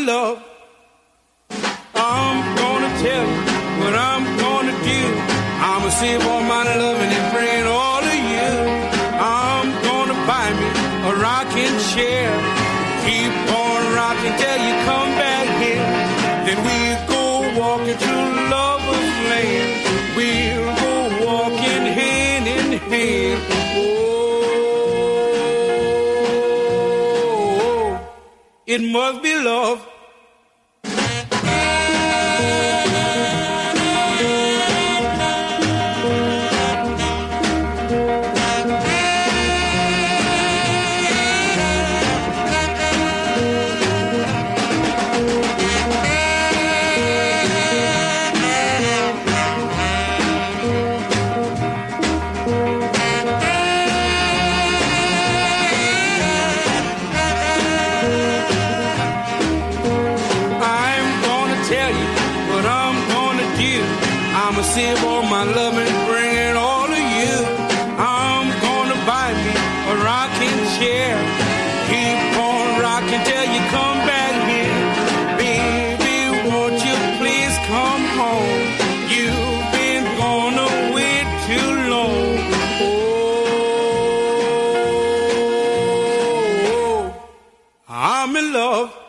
love. I'm gonna tell you what I'm gonna do. I'ma save all my loving and bring it all to you. I'm gonna buy me a rocking chair. Keep on rocking till you come back here. Then we'll go walking through lover's land. We'll go walking hand in hand. Oh, it must be love. I'ma save all my love and bring it all to you. I'm gonna buy me a rocking chair. Keep on rocking till you come back here. Baby, won't you please come home? You've been gone away too long. Oh, I'm in love.